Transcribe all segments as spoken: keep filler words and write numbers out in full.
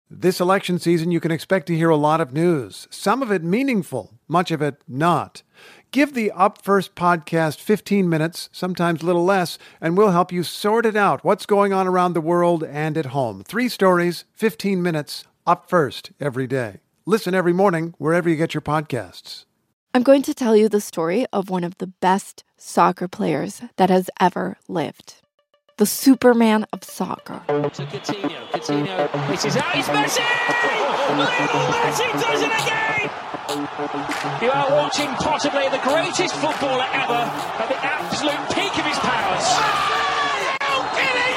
This election season, you can expect to hear a lot of news, some of it meaningful, much of it not. Give the Up First podcast fifteen minutes, sometimes a little less, and we'll help you sort it out, what's going on around the world and at home. Three stories, fifteen minutes, Up First every day. Listen every morning wherever you get your podcasts. I'm going to tell you the story of one of the best soccer players that has ever lived. The Superman of soccer. To Coutinho. Coutinho, this is out. It's Messi! Lionel Messi does it again! You are watching possibly the greatest footballer ever at the absolute peak of his powers. How can he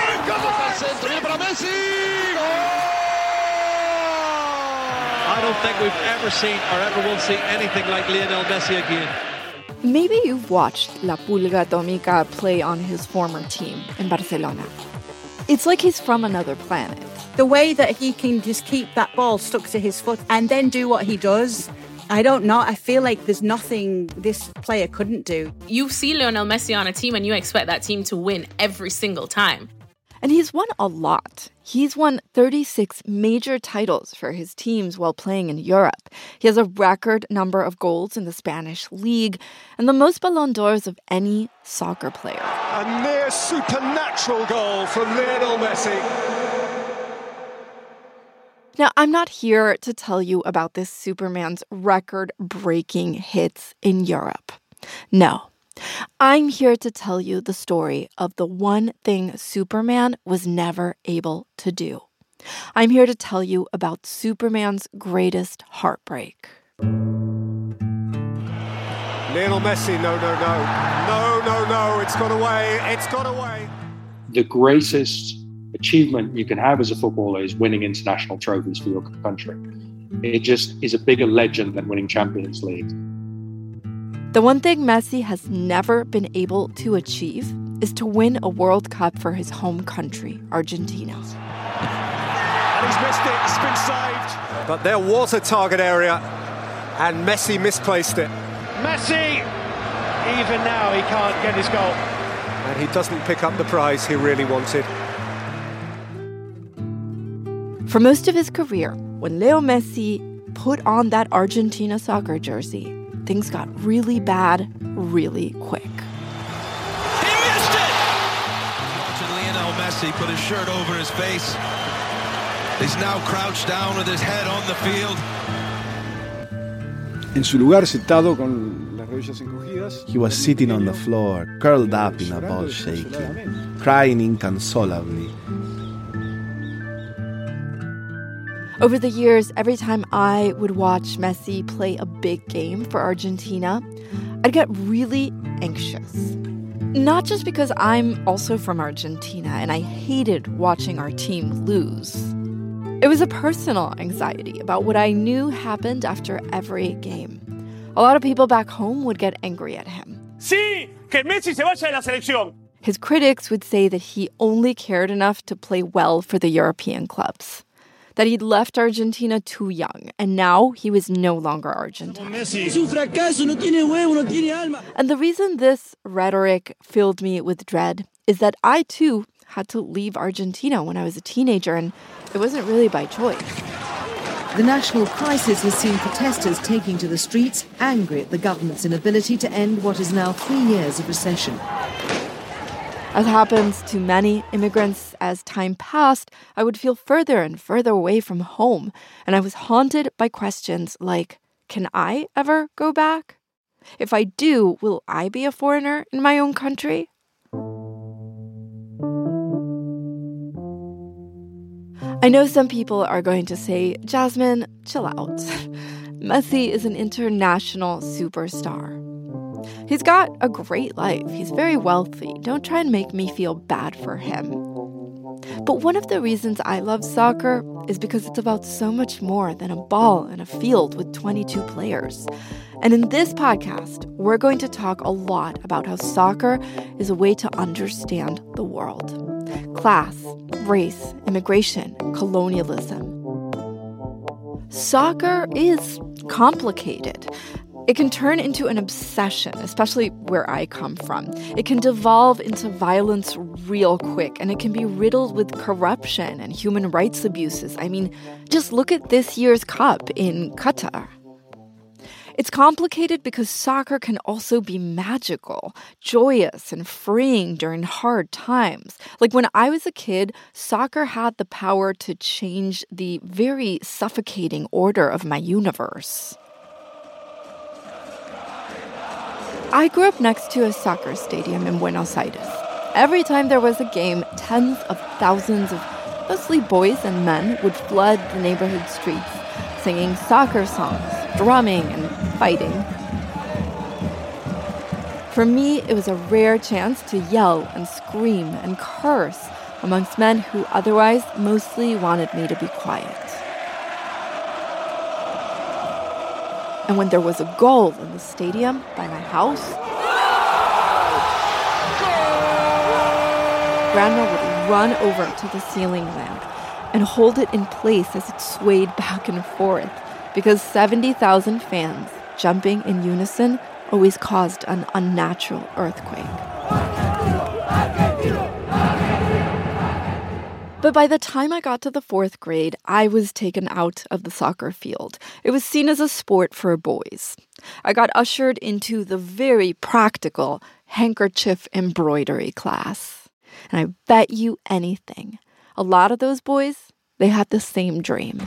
I don't think we've ever seen or ever will see anything like Lionel Messi again. Maybe you've watched La Pulga Atómica play on his former team in Barcelona. It's like he's from another planet. The way that he can just keep that ball stuck to his foot and then do what he does, I don't know. I feel like there's nothing this player couldn't do. You see Lionel Messi on a team and you expect that team to win every single time. And he's won a lot. He's won thirty-six major titles for his teams while playing in Europe. He has a record number of goals in the Spanish league and the most Ballon d'Ors of any soccer player. A near supernatural goal from Lionel Messi. Now, I'm not here to tell you about this Superman's record-breaking hits in Europe. No. I'm here to tell you the story of the one thing Superman was never able to do. I'm here to tell you about Superman's greatest heartbreak. Lionel Messi, no, no, no. No, no, no, it's got away, it's got away. The greatest achievement you can have as a footballer is winning international trophies for your country. It just is a bigger legend than winning Champions League. The one thing Messi has never been able to achieve is to win a World Cup for his home country, Argentina. And he's missed it, it's been saved. But there was a target area, and Messi misplaced it. Messi! Even now, he can't get his goal. And he doesn't pick up the prize he really wanted. For most of his career, when Leo Messi put on that Argentina soccer jersey, things got really bad really quick. He missed it! Watching Lionel Messi put his shirt over his face. He's now crouched down with his head on the field. En su lugar, sentado con las rodillas encogidas, he was sitting on the floor, curled up in a ball shaking, crying inconsolably. Over the years, every time I would watch Messi play a big game for Argentina, I'd get really anxious. Not just because I'm also from Argentina and I hated watching our team lose. It was a personal anxiety about what I knew happened after every game. A lot of people back home would get angry at him. Sí, que Messi se vaya de la selección. His critics would say that he only cared enough to play well for the European clubs, that he'd left Argentina too young, and now he was no longer Argentine. And the reason this rhetoric filled me with dread is that I, too, had to leave Argentina when I was a teenager, and it wasn't really by choice. The national crisis has seen protesters taking to the streets, angry at the government's inability to end what is now three years of recession. As happens to many immigrants, as time passed, I would feel further and further away from home, and I was haunted by questions like, can I ever go back? If I do, will I be a foreigner in my own country? I know some people are going to say, Jasmine, chill out. Messi is an international superstar. He's got a great life. He's very wealthy. Don't try and make me feel bad for him. But one of the reasons I love soccer is because it's about so much more than a ball and a field with twenty-two players. And in this podcast, we're going to talk a lot about how soccer is a way to understand the world. Class, race, immigration, colonialism. Soccer is complicated. It can turn into an obsession, especially where I come from. It can devolve into violence real quick, and it can be riddled with corruption and human rights abuses. I mean, just look at this year's Cup in Qatar. It's complicated because soccer can also be magical, joyous, and freeing during hard times. Like when I was a kid, soccer had the power to change the very suffocating order of my universe. I grew up next to a soccer stadium in Buenos Aires. Every time there was a game, tens of thousands of mostly boys and men would flood the neighborhood streets, singing soccer songs, drumming, and fighting. For me, it was a rare chance to yell and scream and curse amongst men who otherwise mostly wanted me to be quiet. And when there was a goal in the stadium by my house, Grandma would run over to the ceiling lamp and hold it in place as it swayed back and forth, because seventy thousand fans jumping in unison always caused an unnatural earthquake. But by the time I got to the fourth grade, I was taken out of the soccer field. It was seen as a sport for boys. I got ushered into the very practical handkerchief embroidery class. And I bet you anything, a lot of those boys, they had the same dream.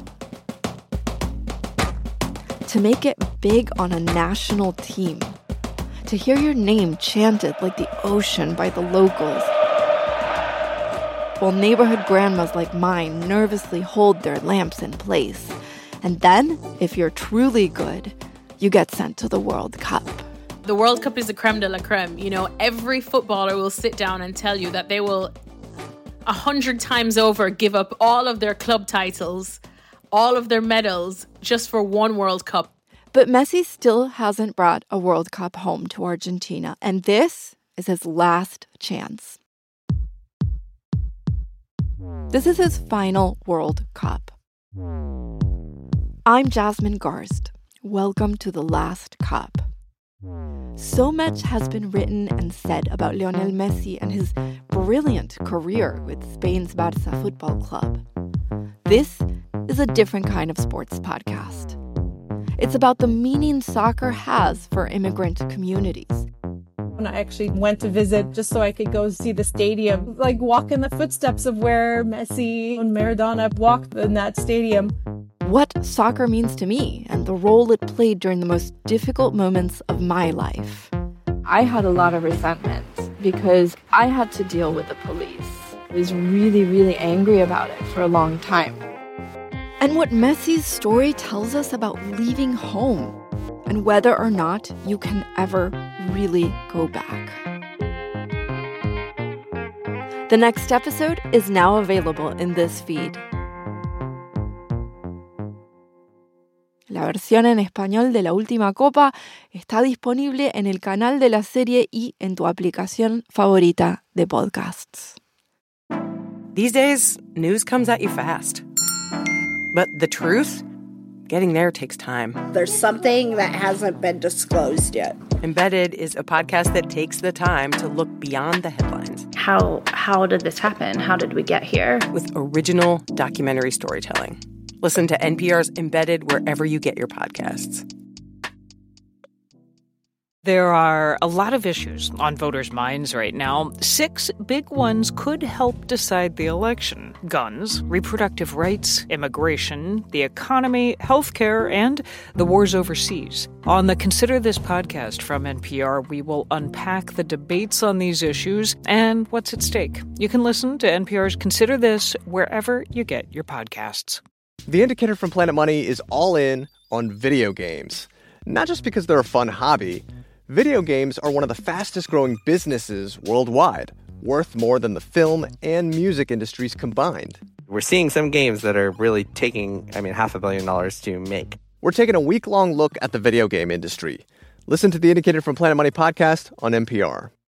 To make it big on a national team. To hear your name chanted like the ocean by the locals. While neighborhood grandmas like mine nervously hold their lamps in place. And then, if you're truly good, you get sent to the World Cup. The World Cup is the creme de la creme. You know, every footballer will sit down and tell you that they will a hundred times over give up all of their club titles, all of their medals, just for one World Cup. But Messi still hasn't brought a World Cup home to Argentina, and this is his last chance. This is his final World Cup. I'm Jasmine Garsd. Welcome to the last Cup. So much has been written and said about Lionel Messi and his brilliant career with Spain's Barça Football Club. This is a different kind of sports podcast. It's about the meaning soccer has for immigrant communities. And I actually went to visit just so I could go see the stadium, like walk in the footsteps of where Messi and Maradona walked in that stadium. What soccer means to me and the role it played during the most difficult moments of my life. I had a lot of resentment because I had to deal with the police. I was really, really angry about it for a long time. And what Messi's story tells us about leaving home and whether or not you can ever really go back. The next episode is now available in this feed. La versión en español de La Última Copa está disponible en el canal de la serie y en tu aplicación favorita de podcasts. These days, news comes at you fast. But the truth? Getting there takes time. There's something that hasn't been disclosed yet. Embedded is a podcast that takes the time to look beyond the headlines. How how did this happen? How did we get here? With original documentary storytelling. Listen to N P R's Embedded wherever you get your podcasts. There are a lot of issues on voters' minds right now. Six big ones could help decide the election: guns, reproductive rights, immigration, the economy, healthcare, and the wars overseas. On the Consider This podcast from N P R, we will unpack the debates on these issues and what's at stake. You can listen to N P R's Consider This wherever you get your podcasts. The Indicator from Planet Money is all in on video games. Not just because they're a fun hobby. Video games are one of the fastest-growing businesses worldwide, worth more than the film and music industries combined. We're seeing some games that are really taking, I mean, half a billion dollars to make. We're taking a week-long look at the video game industry. Listen to the Indicator from Planet Money podcast on N P R.